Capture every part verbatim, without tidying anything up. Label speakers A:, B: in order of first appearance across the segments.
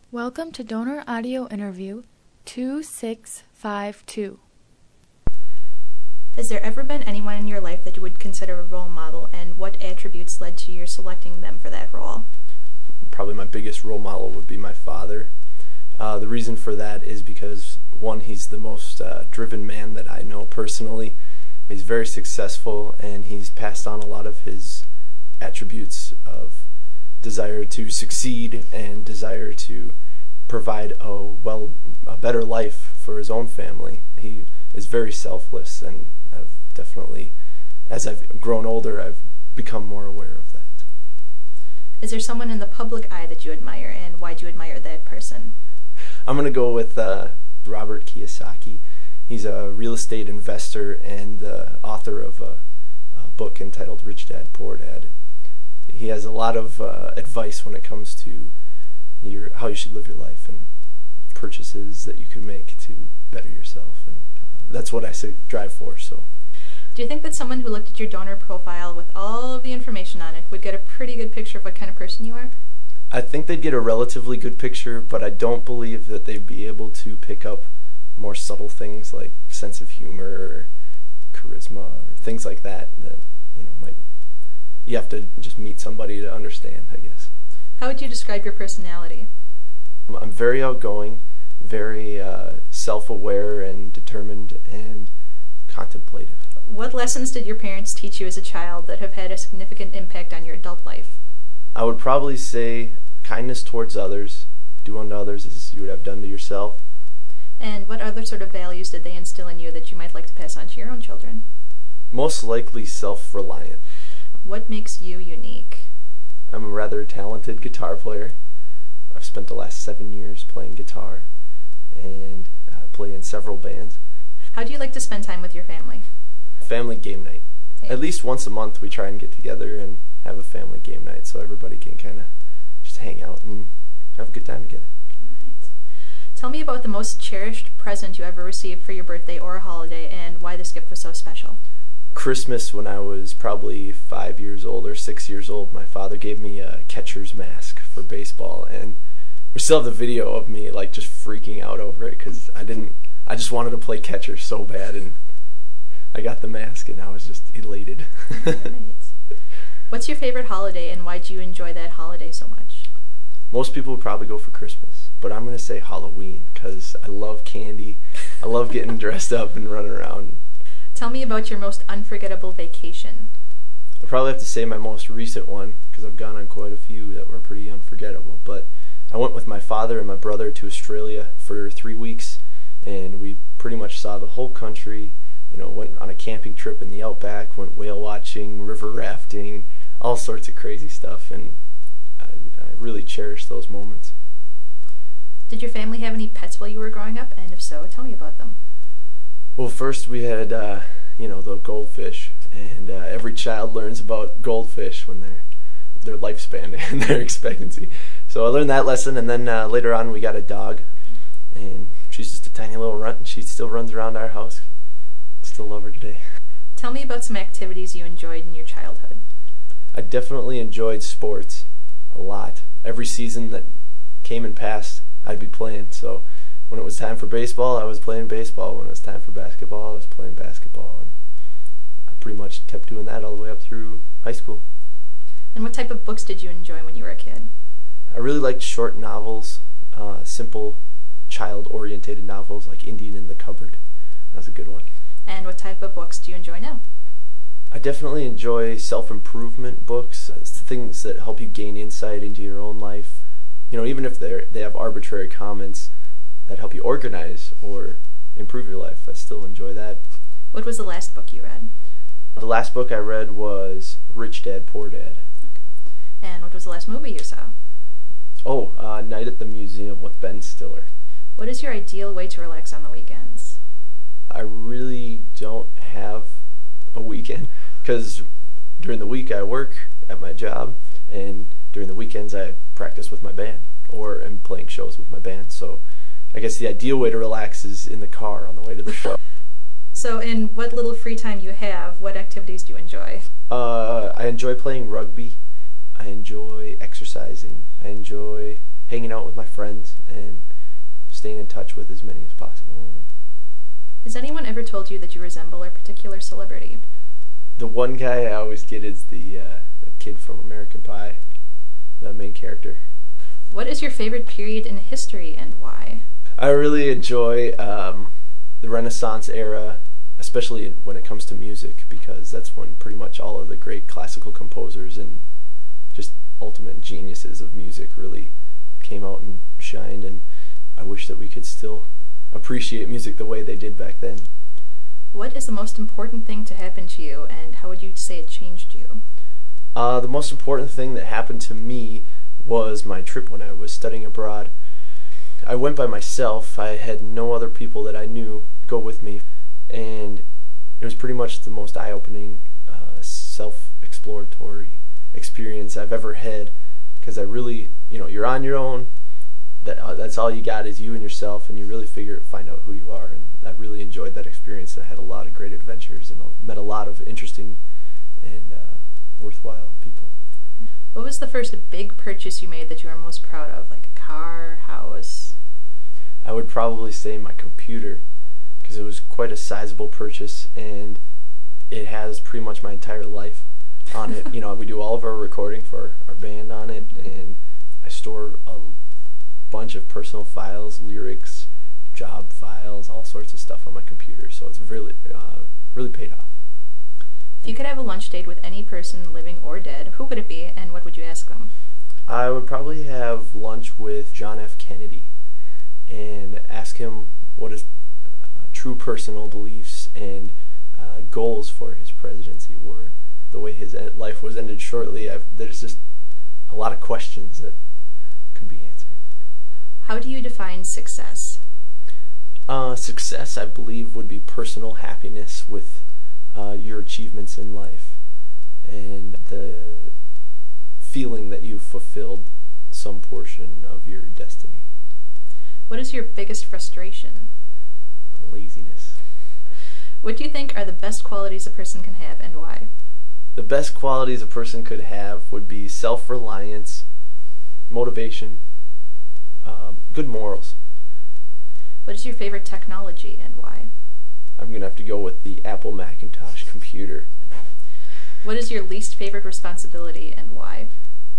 A: Welcome to Donor Audio Interview two six five two.
B: Has there ever been anyone in your life that you would consider a role model, and what attributes led to your selecting them for that role?
C: Probably my biggest role model would be my father. Uh, the reason for that is because, one, he's the most uh, driven man that I know personally. He's very successful, and he's passed on a lot of his attributes of desire to succeed and desire to provide a well a better life for his own family. He is very selfless, and I've definitely, as I've grown older, I've become more aware of that.
B: Is there someone in the public eye that you admire, and why do you admire that person?
C: I'm going to go with uh, Robert Kiyosaki. He's a real estate investor and the author of a, a book entitled Rich Dad, Poor Dad. He has a lot of uh, advice when it comes to your how you should live your life and purchases that you can make to better yourself, and uh, that's what I strive for. So,
B: do you think that someone who looked at your donor profile with all of the information on it would get a pretty good picture of what kind of person you are?
C: I think they'd get a relatively good picture, but I don't believe that they'd be able to pick up more subtle things like sense of humor or charisma or things like that that you know might you have to just meet somebody to understand, I guess.
B: How would you describe your personality?
C: I'm very outgoing, very uh, self-aware and determined and contemplative.
B: What lessons did your parents teach you as a child that have had a significant impact on your adult life?
C: I would probably say kindness towards others, do unto others as you would have done to yourself.
B: And what other sort of values did they instill in you that you might like to pass on to your own children?
C: Most likely self-reliant.
B: What makes you unique?
C: I'm a rather talented guitar player. I've spent the last seven years playing guitar, and I play in several bands.
B: How do you like to spend time with your family?
C: Family game night.
B: Hey.
C: At least once a month we try and get together and have a family game night so everybody can kind of just hang out and have a good time together.
B: All right. Tell me about the most cherished present you ever received for your birthday or a holiday, and why this gift was so special.
C: Christmas, when I was probably five years old or six years old, my father gave me a catcher's mask for baseball, and we still have the video of me like just freaking out over it because I didn't. I just wanted to play catcher so bad, and I got the mask, and I was just elated.
B: Right. What's your favorite holiday, and why do you enjoy that holiday so much?
C: Most people would probably go for Christmas, but I'm going to say Halloween because I love candy. I love getting dressed up and running around.
B: Tell me about your most unforgettable vacation.
C: I'd probably have to say my most recent one because I've gone on quite a few that were pretty unforgettable. But I went with my father and my brother to Australia for three weeks, and we pretty much saw the whole country. You know, went on a camping trip in the outback, went whale watching, river rafting, all sorts of crazy stuff, and I, I really cherish those moments.
B: Did your family have any pets while you were growing up, and if so, tell me about them.
C: Well, first we had, uh, you know, the goldfish, and uh, every child learns about goldfish when they're their lifespan and their expectancy. So I learned that lesson, and then uh, later on we got a dog, and she's just a tiny little runt, and she still runs around our house. Still love her today.
B: Tell me about some activities you enjoyed in your childhood.
C: I definitely enjoyed sports a lot. Every season that came and passed, I'd be playing. So when it was time for baseball, I was playing baseball. When it was time for basketball, I was playing basketball. And I pretty much kept doing that all the way up through high school.
B: And what type of books did you enjoy when you were a kid?
C: I really liked short novels, uh, simple child-oriented novels like Indian in the Cupboard. That was a good one.
B: And what type of books do you enjoy now?
C: I definitely enjoy self-improvement books. It's things that help you gain insight into your own life. You know, even if they they have arbitrary comments that help you organize or improve your life, I still enjoy that.
B: What was the last book you read?
C: The last book I read was Rich Dad, Poor Dad.
B: Okay. And what was the last movie you saw?
C: Oh, uh, Night at the Museum with Ben Stiller.
B: What is your ideal way to relax on the weekends?
C: I really don't have a weekend because during the week I work at my job, and during the weekends I practice with my band or am playing shows with my band. So I guess the ideal way to relax is in the car on the way to the show.
B: So in what little free time you have, what activities do you enjoy?
C: Uh, I enjoy playing rugby. I enjoy exercising. I enjoy hanging out with my friends and staying in touch with as many as possible.
B: Has anyone ever told you that you resemble a particular celebrity?
C: The one guy I always get is the, uh, the kid from American Pie, the main character.
B: What is your favorite period in history and why?
C: I really enjoy um, the Renaissance era, especially when it comes to music, because that's when pretty much all of the great classical composers and just ultimate geniuses of music really came out and shined, and I wish that we could still appreciate music the way they did back then.
B: What is the most important thing to happen to you, and how would you say it changed you?
C: Uh, the most important thing that happened to me was my trip when I was studying abroad. I went by myself. I had no other people that I knew go with me, and it was pretty much the most eye-opening, uh, self-exploratory experience I've ever had, because I really, you know, you're on your own. That uh, that's all you got is you and yourself, and you really figure find out who you are. And I really enjoyed that experience. I had a lot of great adventures and met a lot of interesting and uh, worthwhile people.
B: What was the first big purchase you made that you are most proud of, like a car, house?
C: I would probably say my computer, because it was quite a sizable purchase, and it has pretty much my entire life on it. You know, we do all of our recording for our band on it, and I store a bunch of personal files, lyrics, job files, all sorts of stuff on my computer, so it's really, uh, really paid off.
B: If you could have a lunch date with any person, living or dead, who would it be, and what would you ask them?
C: I would probably have lunch with John F. Kennedy and ask him what his uh, true personal beliefs and uh, goals for his presidency were. The way his life was ended shortly, I've, there's just a lot of questions that could be answered.
B: How do you define success?
C: Uh, success, I believe, would be personal happiness with uh, your achievements in life, and the feeling that you've fulfilled some portion of your destiny.
B: What is your biggest frustration?
C: Laziness.
B: What do you think are the best qualities a person can have, and why?
C: The best qualities a person could have would be self-reliance, motivation, um, good morals.
B: What is your favorite technology, and why?
C: I'm going to have to go with the Apple Macintosh computer.
B: What is your least favorite responsibility, and why?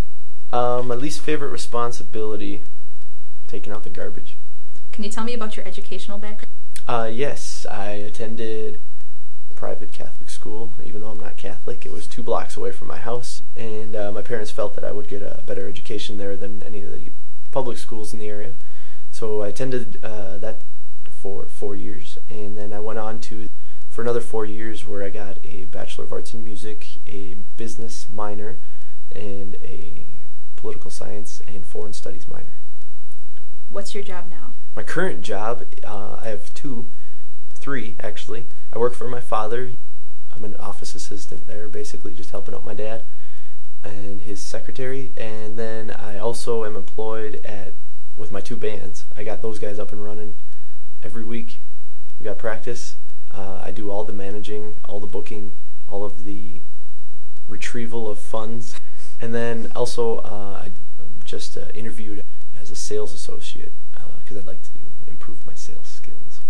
C: Uh, my least favorite responsibility, taking out the garbage.
B: Can you tell me about your educational background?
C: Uh, yes, I attended a private Catholic school, even though I'm not Catholic. It was two blocks away from my house, and uh, my parents felt that I would get a better education there than any of the public schools in the area. So I attended uh, that for four years, and then I went on to for another four years where I got a Bachelor of Arts in Music, a business minor, and a political science and foreign studies minor.
B: What's your job now?
C: My current job, uh, I have two, three actually. I work for my father. I'm an office assistant there, basically just helping out my dad and his secretary. And then I also am employed at with my two bands. I got those guys up and running every week. We got practice. Uh, I do all the managing, all the booking, all of the retrieval of funds. And then also uh, I just uh, interviewed as a sales associate because uh, I'd like to improve my sales skills.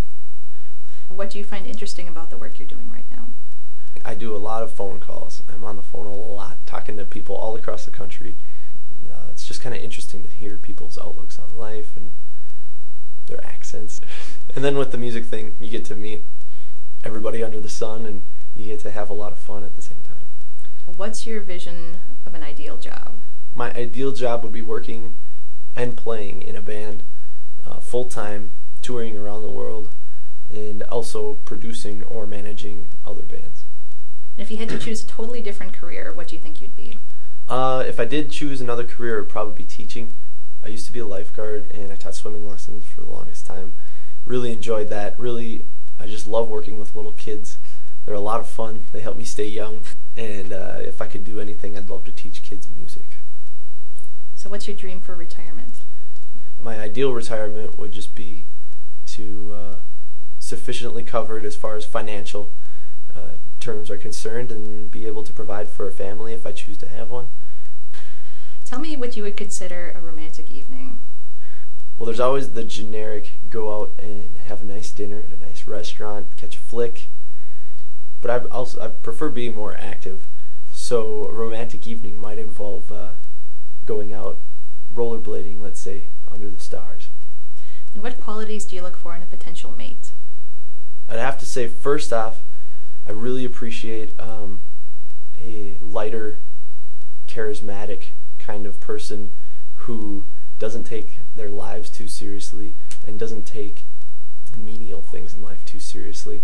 B: What do you find interesting about the work you're doing right now?
C: I do a lot of phone calls. I'm on the phone a lot, talking to people all across the country. Uh, it's just kind of interesting to hear people's outlooks on life and their accents. And then with the music thing, you get to meet everybody under the sun, and you get to have a lot of fun at the same time.
B: What's your vision of an ideal job?
C: My ideal job would be working and playing in a band uh, full-time, touring around the world, and also producing or managing other bands.
B: And if you had to choose a totally different career, what do you think you'd be?
C: Uh, if I did choose another career, it would probably be teaching. I used to be a lifeguard, and I taught swimming lessons for the longest time. Really enjoyed that. Really, I just love working with little kids. They're a lot of fun. They help me stay young. And uh, if I could do anything, I'd love to teach kids music.
B: So what's your dream for retirement?
C: My ideal retirement would just be to uh, sufficiently covered as far as financial uh, terms are concerned, and be able to provide for a family if I choose to have one.
B: Tell me what you would consider a romantic evening.
C: Well, Well, there's always the generic go out and have a nice dinner at a nice restaurant, catch a flick. But I also I prefer being more active. So a romantic evening might involve uh, going out rollerblading, let's say, under the stars.
B: And what qualities do you look for in a potential mate?
C: I'd have to say, first off, I really appreciate um, a lighter, charismatic kind of person who doesn't take their lives too seriously and doesn't take the menial things in life too seriously.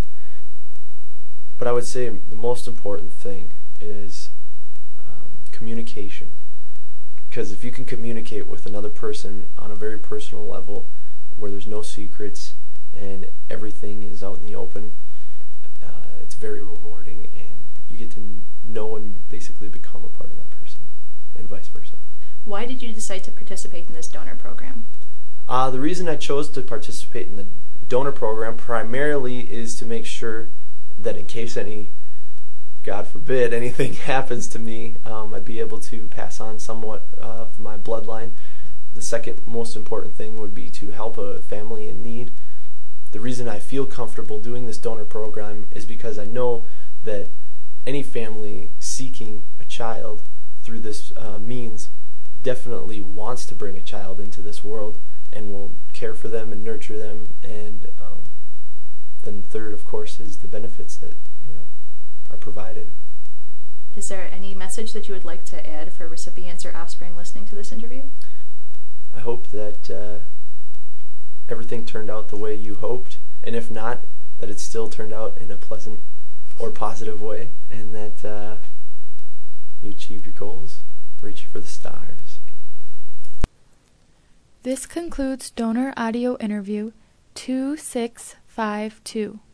C: But I would say the most important thing is um, communication. Because if you can communicate with another person on a very personal level, where there's no secrets and everything is out in the open, uh, it's very rewarding, and you get to n- know and basically become a part of that person, and vice versa.
B: Why did you decide to participate in this donor program?
C: Uh, the reason I chose to participate in the donor program primarily is to make sure that in case any, God forbid, anything happens to me, um, I'd be able to pass on somewhat of my bloodline. The second most important thing would be to help a family in need. The reason I feel comfortable doing this donor program is because I know that any family seeking a child through this uh, means definitely wants to bring a child into this world and will care for them and nurture them. And um, then third, of course, is the benefits that, you know, are provided.
B: Is there any message that you would like to add for recipients or offspring listening to this interview?
C: I hope that uh, everything turned out the way you hoped, and if not, that it still turned out in a pleasant or positive way, and that uh, you achieve your goals, reach for the stars.
A: This concludes donor audio interview two six five two.